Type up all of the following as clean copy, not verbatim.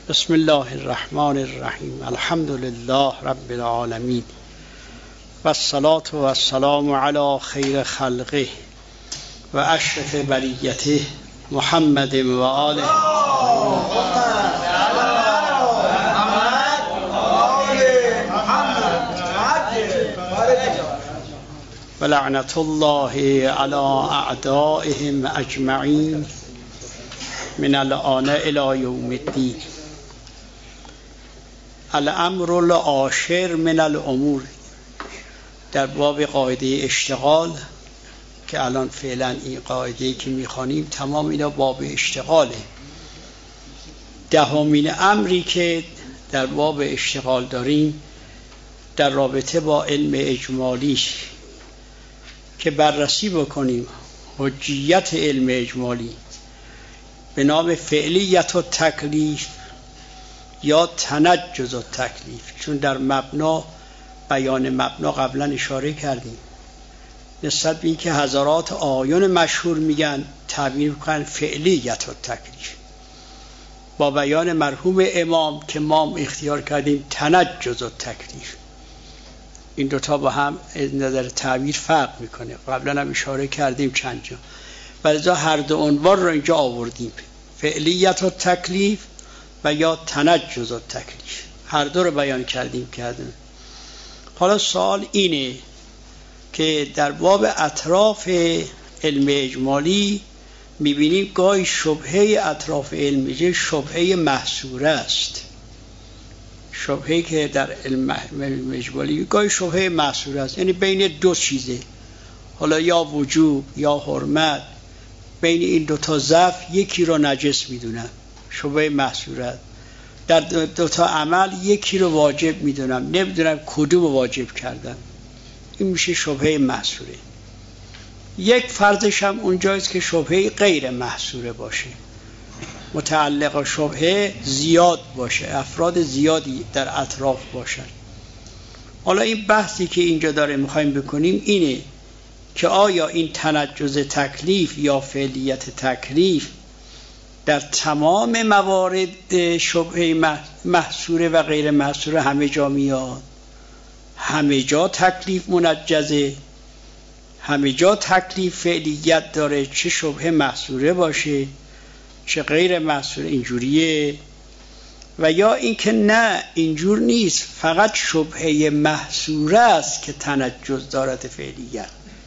بسم الله الرحمن الرحیم. الحمد لله رب العالمین و الصلاة و السلام علی خیر خلقه و اشرف بریته محمد و آله و لعنت الله علی اعدائهم اجمعین من الآن الی یوم الدین. الامر العاشر من الامور، در باب قاعده اشتغال که الان فعلا این قاعده‌ای که میخوانیم تمام اینا باب اشتغاله. دهمین امری که در باب اشتغال داریم در رابطه با علم اجمالی که بررسی بکنیم حجیت علم اجمالی به نام فعلیت و تکلیف یا تنجز و تکلیف، چون در مبنا بیان مبنا قبلا اشاره کردیم نسبت به اینکه هزارات آیون مشهور میگن تعبیر میکنن فعلیت و تکلیف، با بیان مرحوم امام که ما اختیار کردیم تنجز و تکلیف. این دوتا با هم از نظر تعبیر فرق میکنه، قبلا هم اشاره کردیم چند جا، ولذا هر دو عنوان رو اینجا آوردیم، فعلیت و تکلیف و یا تنجز و تکلیف، هر دو رو بیان کردیم. حالا سوال اینه که در باب اطراف علم اجمالی میبینیم گاهی شبهه اطراف علم اجمالی شبهه محصوره است، شبهه که در علم اجمالی گاهی شبهه محصوره است، یعنی بین دو چیزه، حالا یا وجوب یا حرمت، بین این دوتا ضعف یکی رو نجس میدونم، شبهه محصورت. در دوتا عمل یکی رو واجب میدونم، نمیدونم کدوم واجب کردم، این میشه شبهه محصوره. یک فرضش هم اونجایست که شبهه غیر محصوره باشه، متعلق شبهه زیاد باشه، افراد زیادی در اطراف باشن. حالا این بحثی که اینجا داره میخوایم بکنیم اینه که آیا این تنجز تکلیف یا فعلیت تکلیف در تمام موارد شبهه محصوره و غیر محصوره همه جا میاد؟ همه جا تکلیف منجزه، همه جا تکلیف فعلیت داره، چه شبهه محصوره باشه چه غیر محصوره اینجوریه؟ و یا اینکه نه اینجور نیست، فقط شبهه محصوره است که تنجز دارد فعلیت،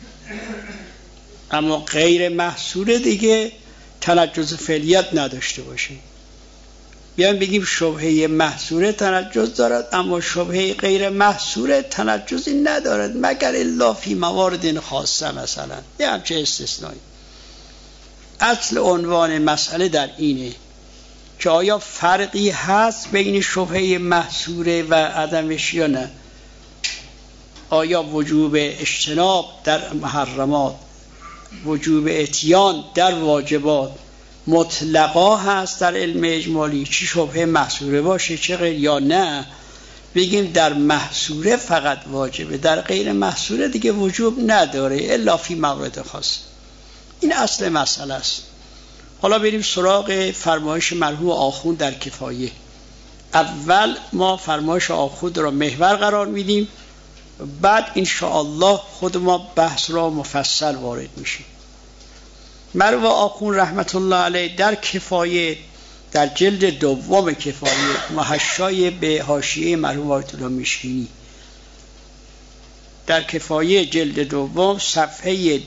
اما غیر محصوره دیگه تنجز فعلیت نداشته باشه. بیایم بگیم شبهه محصوره تنجز دارد اما شبهه غیر محصوره تنجزی ندارد مگر الا فی موارد خاصه، مثلا یه همچه استثنایی. اصل عنوان مسئله در اینه که آیا فرقی هست بین شبهه محصوره و عدمش یا نه؟ آیا وجوب اجتناب در محرمات، وجوب اتیان در واجبات مطلقا هست در علم اجمالی، چی شبهه محصوره باشه چه غیر، یا نه بگیم در محصوره فقط واجبه، در غیر محصوره دیگه وجوب نداره الا فی موارد خاص. این اصل مسئله است. حالا بریم سراغ فرمایش مرحوم آخوند در کفایه. اول ما فرمایش آخوند را محور قرار میدیم، بعد انشاءالله خود ما بحث را مفصل وارد میشیم. مرحوم آخوند رحمت الله علیه در کفایه، در جلد دوم کفایه، محشای به حاشیه مرحوم آیت الله مشکینی، در کفایه جلد دوم صفحه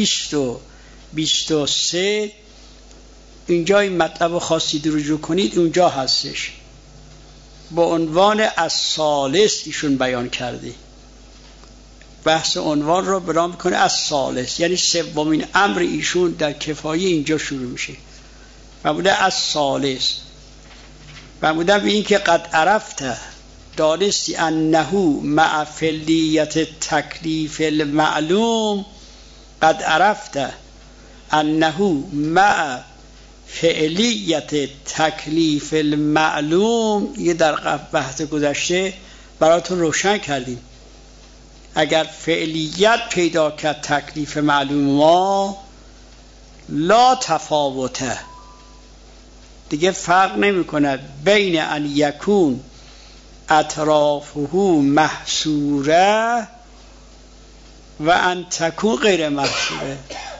223 اینجا این مطلب خاصی رجوع کنید، اونجا هستش با عنوان الثالث ایشون بیان کرده. بحث عنوان رو برام میکنه الثالث، یعنی سومین امر ایشون در کفایه اینجا شروع میشه. فرموده الثالث، فرموده به این که قد عرفت، دانستی انه مع فعلیت تکلیف المعلوم، قد عرفت انه مع فعلیت تکلیف المعلوم، یه در بحث گذشته براتون روشن کردیم. اگر فعلیت پیدا کرد تکلیف معلوم ما لا تفاوته، دیگه فرق نمی کند بین ان یکون اطرافه محصوره و ان تکون غیر محصوره.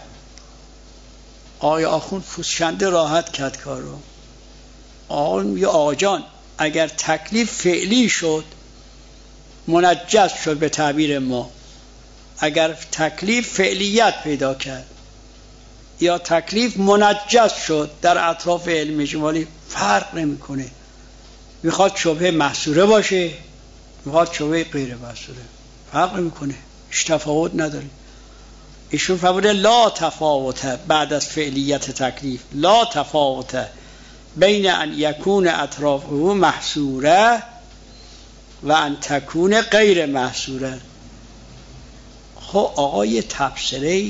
آقای آخوند فوزشنده راحت کرد کارو. آقا جان اگر تکلیف فعلی شد منجز شد به تعبیر ما، اگر تکلیف فعلیت پیدا کرد یا تکلیف منجز شد در اطراف علم اجمالی فرق نمیکنه. میخواد شبهه محصوره باشه میخواد شبهه غیر محصوره، فرق نمیکنه، هیچ تفاوت نداره. ایشون فرموده لا تفاوت بعد از فعلیت تکلیف، لا تفاوت بین ان یکون اطرافه محصوره و ان تکون غیر محصوره. خب آقای تبصره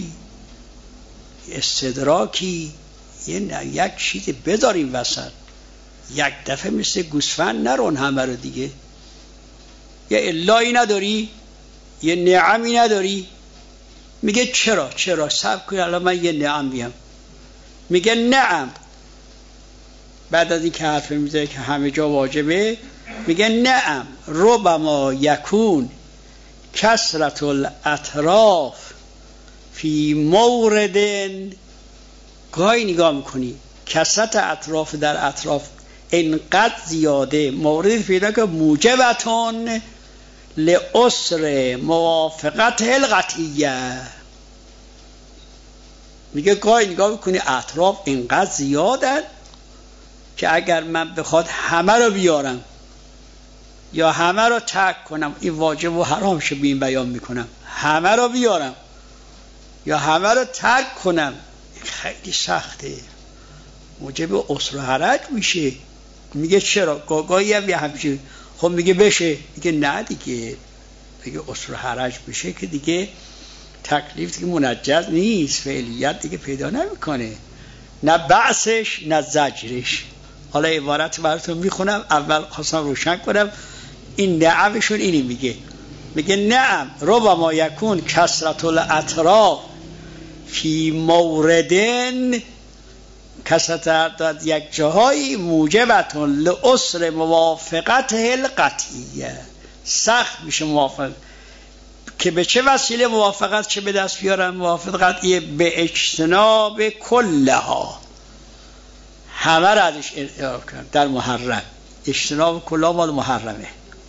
استدراکی یک چیزی بذاریم وسط، یک دفعه مثل گوسفند نرون همه رو دیگه. یه الایی نداری، یه نعمی نداری. میگه چرا صبر کنی الان من یه نعم بیام. میگه نعم بعد از این که حرف میزنه که همه جا واجبه، میگه نعم ربما یکون کثرت الاطراف فی مورد. گاهی نگاه میکنی کثرت اطراف در اطراف اینقدر زیاده، موردی پیدا که موجبتون لعسر موافقت القطعیه. میگه گاهی نگاه میکنی اطراف اینقدر زیادن که اگر من بخواد همه رو بیارم یا همه رو ترک کنم، این واجب و حرام شه به این بیان میکنم، همه رو بیارم یا همه رو ترک کنم خیلی سخته، موجب عسر و حرج میشه. میگه چرا؟ گاهی هم یه همچین. خب میگه بشه، میگه نه دیگه، میگه عسر و حرج بشه که دیگه تکلیف دیگه منجز نیست، فعلیت دیگه پیدا نمیکنه، نه بعثش نه زجرش. حالا عبارت براتون میخونم، اول خواستم روشن کنم. این نعمشون اینی میگه نعم ربما یکون کثرت الاطراف فی موردن، کثرت در یک جاهای موجبتون لعسر موافقت القطعیه، سخت میشه موافقت. که به چه وسیله موافقت چه به دست بیارن موافقت قطعیه؟ به اجتناب کلها، همه را ازش اجتناب کردن در محرم. اجتناب کلها مال محرمه.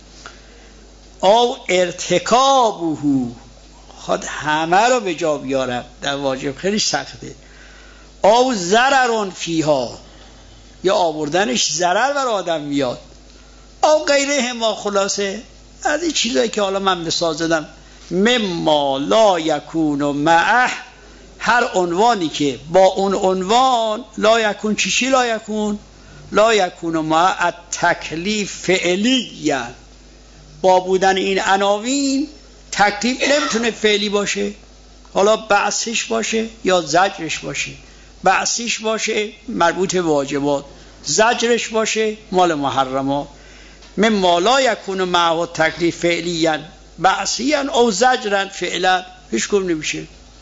او ارتکابه، خود همه رو به جا بیارن در واجب خیلی سخته. او ضررون فیها، یا آوردنش ضرر بر آدم میاد. او غیره ما، خلاصه از این چیزایی که حالا من مثال زدم، مما لا یکون معه، هر عنوانی که با اون عنوان لا یکون، چی لا یکون؟ لا یکون معه تکلیف فعلی، با بودن این عناوین تکلیف نمیتونه فعلی باشه. حالا بعثش باشه یا زجرش باشه، بعثش باشه مربوط به واجبات، زجرش باشه مال محرمات. مما لا یکون معه تکلیف فعلیاً بعثیاً او زجراً فعلا، هیچ کم نمیشه.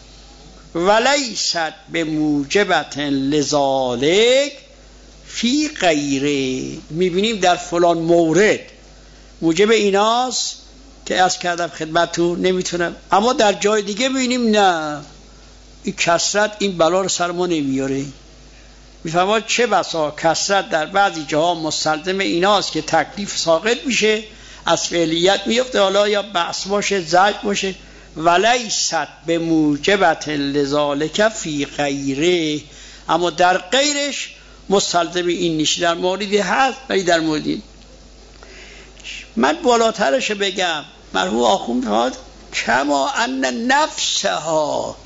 ولیست به موجبت لذالک فی غیره. میبینیم در فلان مورد موجب ایناست که از کردم خدمتتون نمیتونم، اما در جای دیگه ببینیم نه، این کثرت این بلا رو سر ما نمیاره. میفهمید چه بسا کثرت در بعضی جاها مستلزم ایناست که تکلیف ساقط میشه، از فعلیت میفته، حالا یا بحث باشه زجر باشه. ولیست به موجبت لذالک فی غیره، اما در غیرش مستلزم این نیست. در موردی هست ولی در موردی من بالاترش بگم، مرحوم آخوند فرمود کما ان نفسها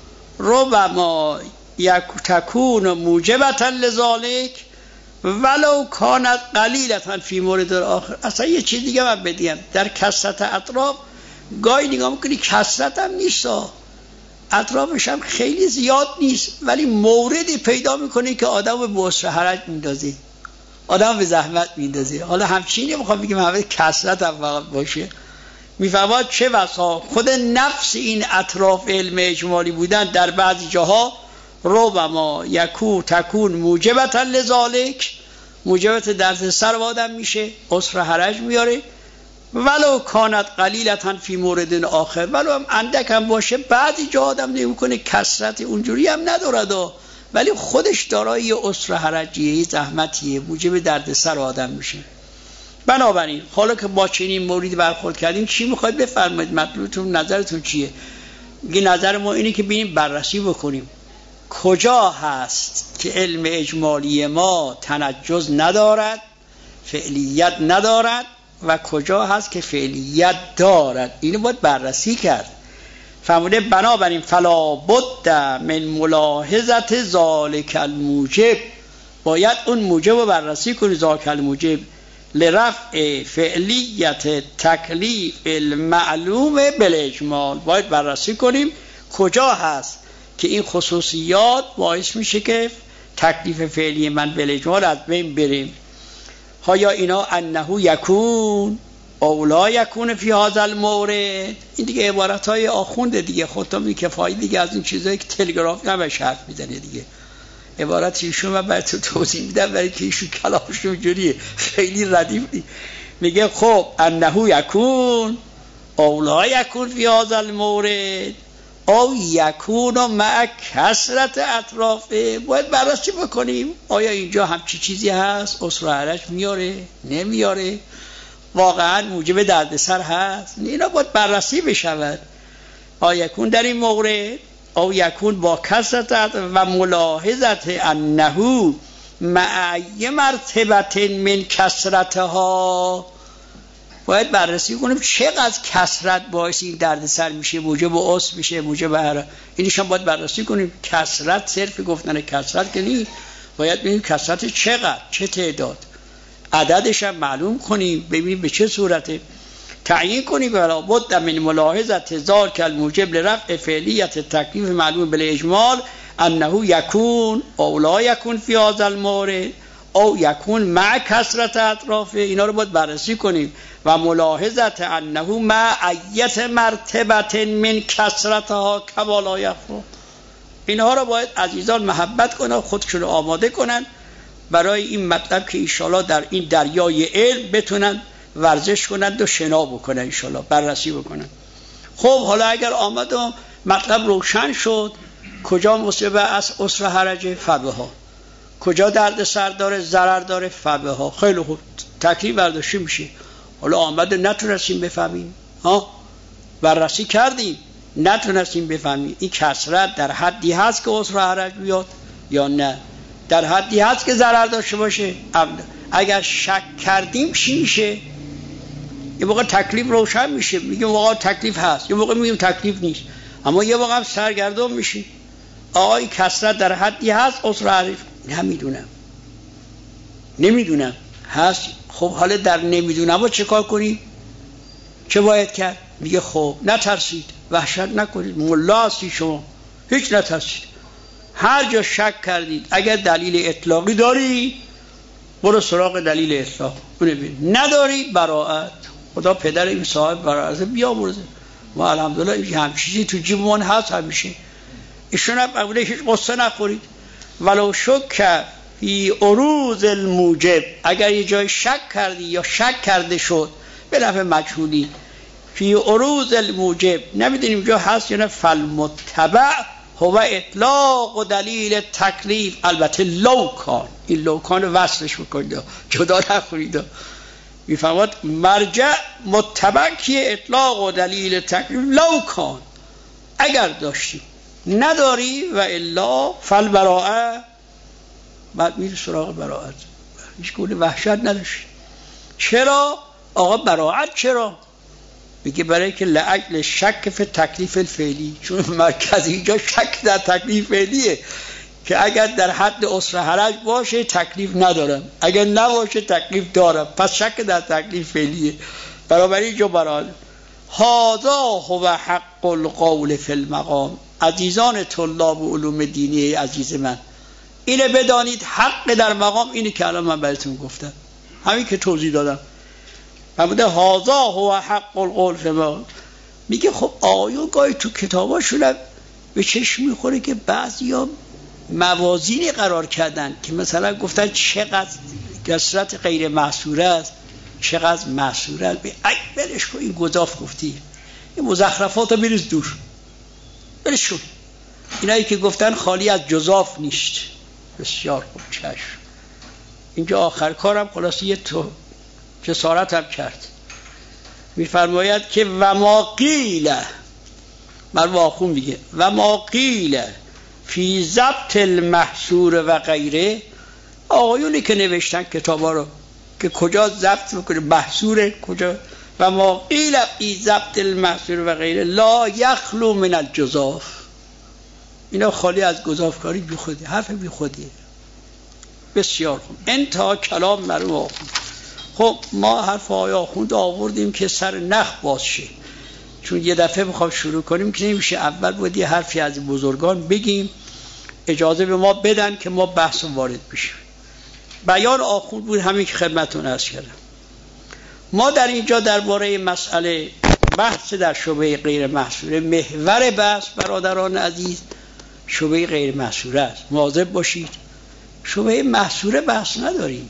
ربما تکون موجبتا لذالک ولو کانت قلیلتا فی مورد آخر. اصلا یه چیز دیگه من بدیم، در کثرت اطراف گاهی نگاه میکنی کثرت هم نیست، اطرافش هم خیلی زیاد نیست، ولی موردی پیدا میکنی که آدم به عسر حرج میندازی، آدم به زحمت میندازی. حالا همچینی میخوام بگیم همه کثرت هم فقط باشه. میفهمد چه بسا خود نفس این اطراف علم اجمالی بودن در بعضی جاها ربما یکو تکون موجبتا لذالک، موجبت دردسر و آدم میشه، عسر و حرج میاره. ولو کانت قلیلتن فی مورد آخر، ولو هم اندک هم باشه بعضی جا آدم نمیکنه کثرت اونجوری هم ندارد، ولی خودش دارای یه عسر و حرجیه، یه زحمتیه، موجب دردسر آدم میشه. بنابراین حالا که با چنین موردی برخورد کردیم، چی میخواید بفرمایید؟ مطلوبتون نظرتون چیه؟ میگه نظر ما اینه که ببینیم بررسی بکنیم کجا هست که علم اجمالی ما تنجز ندارد، فعلیت ندارد، و کجا هست که فعلیت دارد. اینو باید بررسی کرد. فرموده بنابراین فلا بد من ملاحظت ذالک الموجب، باید اون موجب رو بررسی کنی، ذالک الموجب لرفع فعلیت تکلیف المعلوم بالاجمال. باید بررسی کنیم کجا هست که این خصوصیات باعث میشه که تکلیف فعلی من بالاجمال از بین بریم. ها یا اینا انه یکون او لا یکون فی هذا المورد. این دیگه عبارت های آخونده دیگه، خودتون میکفایی دیگه از این چیزایی که تلگراف نمیشه حرف میزنه دیگه. عبارت ایشون من برای تو توضیح میدم برای که ایشون کلامش اونجوریه، خیلی ردیف نیست. میگه خب انه یکون او لا یکون فی هذا المورد او یکون مع کثرت اطرافه. باید بررسی بکنیم آیا اینجا همچی چیزی هست، عسر و حرج میاره نمیاره، واقعا موجب دردسر هست، اینا باید بررسی بشود. آیا یکون در این مورد او یکون با کثرت و ملاحظت انه مع مرتبت من کثرتها. باید بررسی کنیم چقدر کثرت باعث این دردسر میشه، موجب عسر میشه، موجب حرج. اینشان باید بررسی کنیم. کثرت صرف گفتن کثرت که نیست، باید ببینیم کثرت چقدر، چه تعداد، عددش هم معلوم کنیم، ببینیم به چه صورته، تعیین کنیم. ولا بد من ملاحظت ذالک الموجب لرفع فعلیت تکلیف معلوم بالاجمال انه یکون او لا یکون فی هذا المورد او یکون مع کثرت اطرافه. اینا رو باید بررسی کنیم. و ملاحظت انه مع ایت مرتبت من کثرتها کما لا یخفا. اینها رو باید عزیزان محبت کنن، خودشون رو آماده کنن برای این مطلب که انشالله در این دریای علم بتونن ورزش کنند و شنا بکنن، انشالله بررسی بکنن. خب حالا اگر آمد و مطلب روشن شد، کجا مصیبه از عسر حرج فبها، کجا درد سر داره ضرر داره فبها. خیلی خوب تکلیف برداشته میشه. حالا آمد نتونستیم بفهمیم، بررسی کردیم نتونستیم بفهمیم این کثرت در حدی هست که عسر حرج بیاد یا نه، در حدی هست که ضرر داشته باشه. اگر شک کردیم چی میشه؟ یه موقع تکلیف روشن میشه، میگیم واقعا تکلیف هست، یه موقع میگیم تکلیف نیست، اما یه موقع هم سرگردان میشی آقا این کثرت در حدی هست عسر حرج نمیدونم هست. خب حالا در نمیدونم چه کار کنی؟ چه باید کرد؟ میگه خب نترسید، وحشت نکنید، ملا هستی شما، هیچ نترسید. هر جا شک کردید اگر دلیل اطلاقی داری برو سراغ دلیل اطلاق، نداری براءت. خدا پدر این صاحب براءت بیامرزه. ما الحمدلله همین چیزی تو جیبمون هست همیشه. ایشون هم اگه هیچ قصه نخورید. ولو شک فی عروض الموجب، اگر یه جای شک کردی یا شک کرده شد به نفع مجهولی، فی عروض الموجب نمیدونیم جا هست یا نه، فالمتبع هو اطلاق و دلیل تکلیف. البته لوکان، این لوکان وصلش بکنید جدا نخورید. میفهمد مرجع متبع کیه؟ اطلاق و دلیل تکلیف. لوکان اگر داشتی، نداری و الا فالبراءه. بعد میره سراغ براءت، هیچ گونه وحشت نداشت. چرا آقا براءت؟ چرا؟ میگه برای که لعجل شک فی تکلیف الفعلی، چون مرکزی اینجا شک در تکلیف فعلیه که اگر در حد عسر حرج باشه تکلیف ندارم، اگر نباشه تکلیف دارم، پس شک در تکلیف فعلیه. برابر اینجا براءت. هذا هو حق القول فی المقام. عزیزان طلاب و علوم دینی عزیز من، اینه بدانید حق در مقام اینه که الان من براتون گفتم، همین که توضیح دادم. فرموده هذا هو حق القول فی المقام. میگه خب آقایون گاهی تو کتاباشون به چشم میخوره که بعضیا موازینی قرار کردن که مثلا گفتن چقدر کثرت غیر محصوره است، چقدر محصوره است. بلش کن، این گزاف گفتی، این مزخرفات رو بریز دور، بلش کن. اینایی که گفتن خالی از جزاف نیست. بسیار خوب، چشم. اینجا آخر کارم خلاصی یه تو جسارت هم کرد. میفرماید که و ما قیل، مرواخون میگه و ما قیل فی ضبط المحصور و غیره. آقایونی که نوشتن کتابا رو که کجا ضبط میکنه محصور کجا، و ما قیل فی ضبط المحصور و غیره لا یخلو من الجزاف. اینا خالی از گزافکاری بی خودی، حرف بی خودیه. بسیار خوب، انتها کلام مرحوم آخوند. خب ما حرف آقای آخوند آوردیم که سر نخ باز شه، چون یه دفعه میخوام شروع کنیم که نمیشه. اول باید یه حرفی از بزرگان بگیم، اجازه به ما بدن که ما بحث وارد بشیم. بیان آخوند بود همین که خدمتتون عرض کردم. ما در اینجا درباره مسئله بحث در شبهه غیر محصوره، محور بحث برادران عزیز شبهه غیر محصوره است. مواظب باشید، شبهه محصوره بحث نداریم.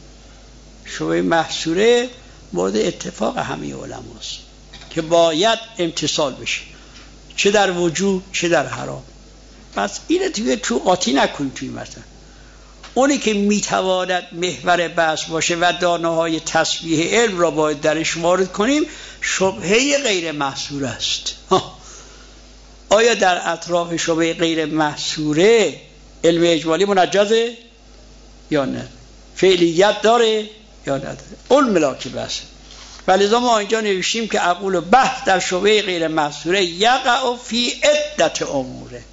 شبهه محصوره مورد اتفاق همه علماست که باید امتصال بشه، چه در وجوب چه در حرام. پس اینه دیگه تو قاطی نکنیم توی مثلا. اونی که میتواند محور بحث باشه و دانه‌های تسبیح علم را باید درش وارد کنیم، شبهه غیر محصوره است. آیا در اطراف شبهه غیر محصوره علم اجمالی منجزه یا نه؟ فعلیت داره یا نداره؟ اون ملاک بحثه. ولذا ما اینجا نوشتیم که اقول بحث در شبهه غیر محصوره یقع فی عدت اموره.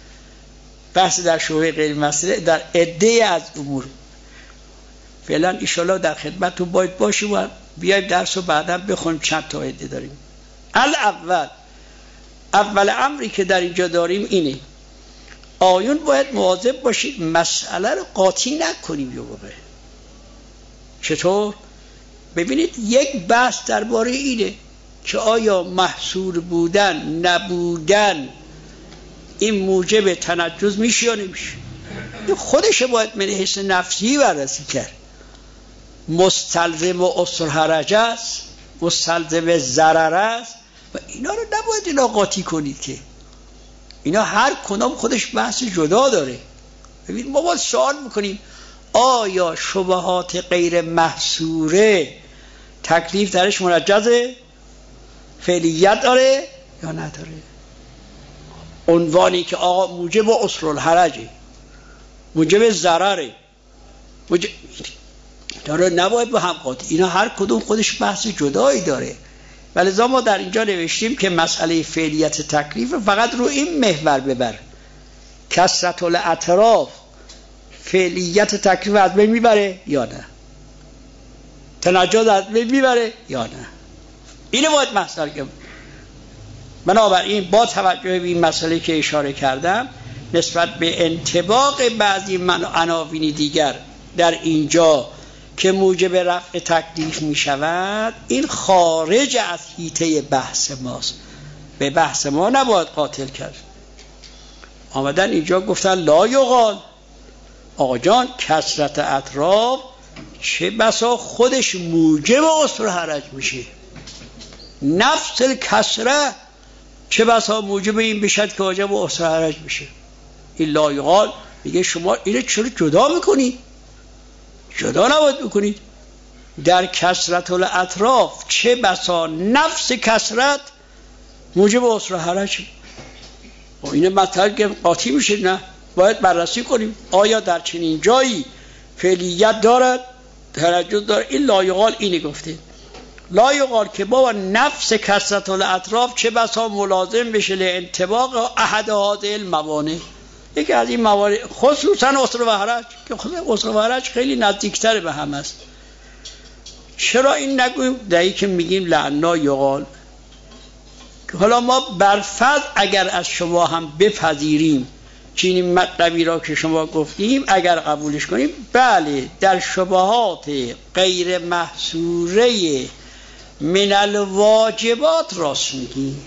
بحث در شبهه غیر محصوره در عده از امور. فعلا انشالله در خدمت تو باید باشیم و بیایم درس رو بعدا بخونیم. چند تا عده داریم. اول امری که در اینجا داریم اینه، آیون باید مواظب باشید مسئله رو قاطی نکنیم. یه موقع چطور؟ ببینید یک بحث درباره اینه که آیا محصور بودن نبودن این موجب تنجز میشه یا نمیشه. خودش باید من حیث نفسی بررسی کرد. مستلزم و اصل حرج است، مستلزم ضرر است و اینا رو نباید اینا قاطی کنید که اینا هر کدام خودش بحث جدا داره. ببین ما باید سوال میکنیم آیا شبهات غیر محصوره تکلیف درش منجزه؟ فعلیت داره یا نداره؟ عنوانی که آقا موجب اصل الحرجه، موجب ضرره، داره نباید با هم قاطی. اینا هر کدوم خودش بحث جدایی داره. ولذا ما در اینجا نوشتیم که مسئله فعلیت تکلیف فقط رو این محور ببر. کثرت الاطراف فعلیت تکلیف از بین میبره یا نه؟ تنجز از بین میبره یا نه؟ اینو باید مسئله کنیم. بنابراین با توجه به این مسئله که اشاره کردم نسبت به انطباق بعضی عناوین دیگر در اینجا که موجب رفع تکلیف می شود، این خارج از حیطه بحث ماست. به بحث ما نباید قاتل کرد. آمدن اینجا گفتن لا یقال. آقا جان کثرت اطراف چه بسا خودش موجب اصل حرج میشه. نفس الکسره چه بسا موجب این بشد که واجب اصل حرج میشه. این لا یقال میگه شما اینو چرا جدا میکنید؟ جدا نباید بکنید. در کثرت الاطراف چه بسا نفس کثرت موجب اصل حرج. و این مطلب که قاطی میشه نه، باید بررسی کنیم آیا در چنین جایی فعلیت دارد، تنجز دارد. این لا یقال اینی گفته. لا یقال که با نفس کثرت الاطراف چه بسا ملازم بشه لانطباق احد هذه الموانع. یکی از این موارد خصوصا اصل و حرج که خود اصل و حرج خیلی نزدیکتر به هم است. چرا این نگویم؟ دایی که میگیم لعنا یقال. حالا ما برفض اگر از شما هم بپذیریم که این مطلبی را که شما گفتیم اگر قبولش کنیم، بله در شبهات غیر محصوره من الواجبات راست میگیم.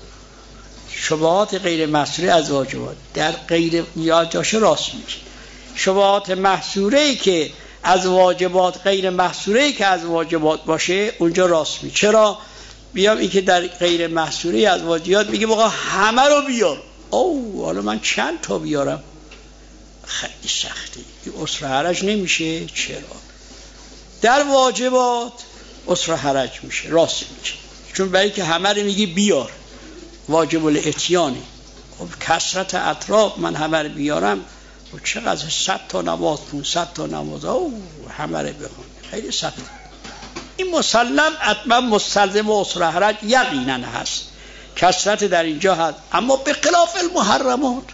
شبهات غیر محصوره از واجبات در غیر یادداشت راست میگیم. شبهات محصوره‌ای که از واجبات غیر محصوره‌ای که از واجبات باشه اونجا راست میگه. چرا؟ بیام این که در غیر محصوره از واجبات میگه آقا همه رو بیار. او حالا من چند تا بیارم؟ خیلی سخته، این عسر حرج نمیشه. چرا؟ در واجبات عسر حرج میشه، راست میگه، چون برای که همه رو میگی بیار، واجب الاتیانه. خب کثرت اطراف من همه رو بیارم، و چقدر 100 تا نماز 500 تا نماز او همه رو بخون، خیلی سخت. این مسلم حتما مستلزم عسر حرج یقینا هست، کثرت در اینجا هست. اما به خلاف المحرمات،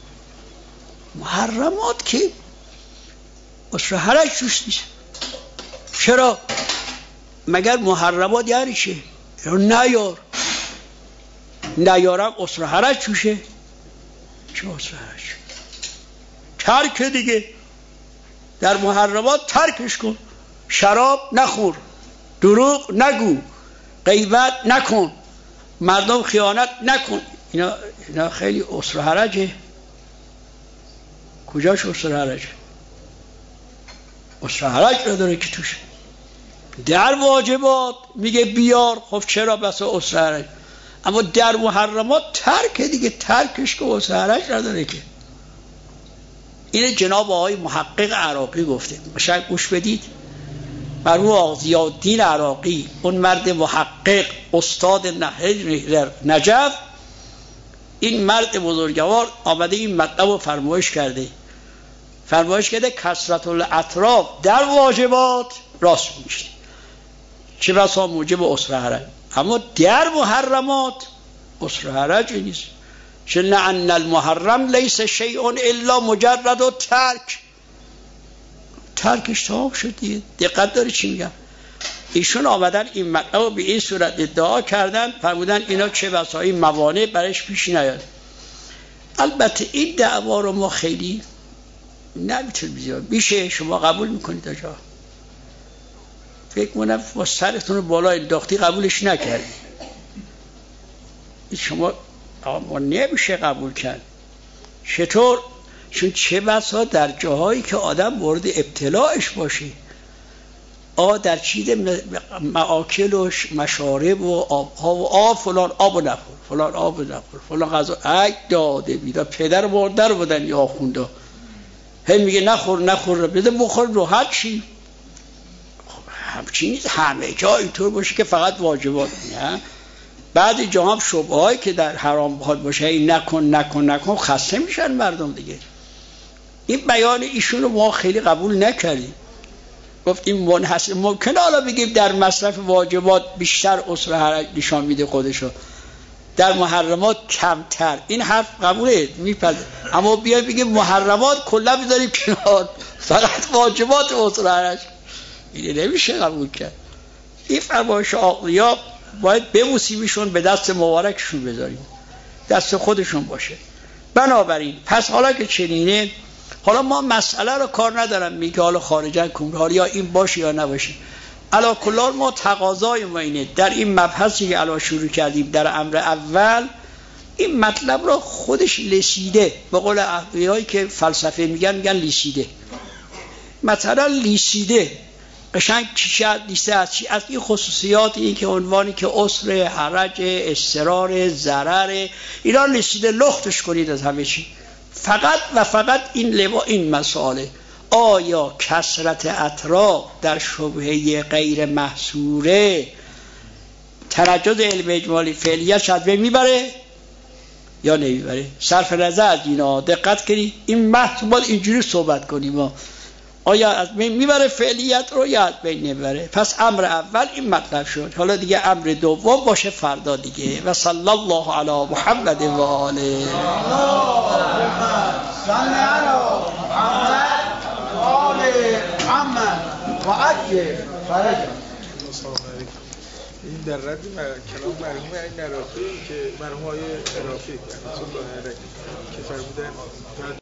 محرمات که عسر حرج توش نیست. چرا؟ مگر محرمات یعنی چه؟ نیار، نیارم عسر حرج توشه. چه عسر حرج؟ ترک دیگه. در محرمات ترکش کن. شراب نخور، دروغ نگو، غیبت نکن، مردم خیانت نکن. اینا خیلی عسر حرجه. کجاش عسر حرجه؟ عسر حرج نداره که توش. در واجبات میگه بیار، خب چرا بس عسر حرج؟ اما در محرمات ترک دیگه، ترکش که عسر حرج نداره که. این جناب آقای محقق عراقی گفته، شاید گوش بدید. مرحوم آقا ضیاءالدین عراقی، اون مرد محقق، استاد نجف، این مرد بزرگوار آمده این مطلب رو فرمایش کرده کثرت الاطراف در واجبات راست میشه، چه بسا موجب عسر حرج. اما در محرمات عسر حرج نیست. چون ان المحرم لیس شیء الا مجرد و ترکش تمام شد دیگه. دقت داری چی میگم؟ ایشون آمدن این مطلب به این صورت ادعا کردن، فرمودن اینا چه بسایی موانع برایش پیش نیاد. البته این دعوا رو ما خیلی نمیتونیم زیاد میشه. شما قبول میکنید آجا؟ فکر کنم با سرتون رو بالا انداختی قبولش نکردی. شما ما نمیشه قبول کرد. چطور؟ چون چه بسا در جاهایی که آدم مورد ابتلاعش باشه، در چیز مآکل و مشارب و آبها و آب، فلان آب نخور، فلان آب نخور، فلان غذا اگه داده بیدا پدر مادر بودن یا خونده هم میگه نخور بده بخور راحت چی. خب همچین نیست همه جا اینطور باشه که فقط واجبات. نه، بعد جا هم شبهایی که در حرام بخواد باشه این نکن خسته میشن مردم دیگه. این بیان ایشون رو ما خیلی قبول نکردیم. گفتیم منحصر، ممکنه حالا بگیم در مصرف واجبات بیشتر عسر حرج نشان میده خودشو، در محرمات کمتر. این حرف قبوله میپذیریم، اما بیایم بگیم محرمات کلا بذاریم کنار، فقط واجبات عسر حرج، این نمیشه قبول کرد. این فرمایش آقلیا باید ببوسیمشون، به دست مبارکشون بذاریم، دست خودشون باشه. بنابراین پس حالا که چنینه، حالا ما مسئله رو کار ندارم میگه حالا خارجن کن، حالا یا این باشه یا نباشه. علا کلال ما تقاضای ما اینه در این مبحثی که الان شروع کردیم در امر اول، این مطلب رو خودش لسیده، به قول اهلیایی که فلسفه میگن لیسیده. مثلا لیسیده قشنگ چیشه لیسته از این خصوصیات، این که عنوانی که عسر، حرج، اضطرار، ضرر، اینا لیسیده، لختش کنید از همه چی. فقط و فقط این مسئله، آیا کثرت اطراف در شبهه غیر محصوره تنجز علم اجمالی فعلیت شد میبره یا نمیبره؟ صرف نظر از اینا دقت کنید، این بحث باید اینجوری صحبت کنیم، آیا از بین میبره فعلیت رو یا از بین نمیبره. پس امر اول این مطلب شد. حالا دیگه امر دوم باشه فردا دیگه. و صلی الله علی محمد و آله. صلی علی محمد و آله محمد و عجل فرج. این در رد کلام مرحوم این عراقی که مرحوم آقای عراقی که فرمودن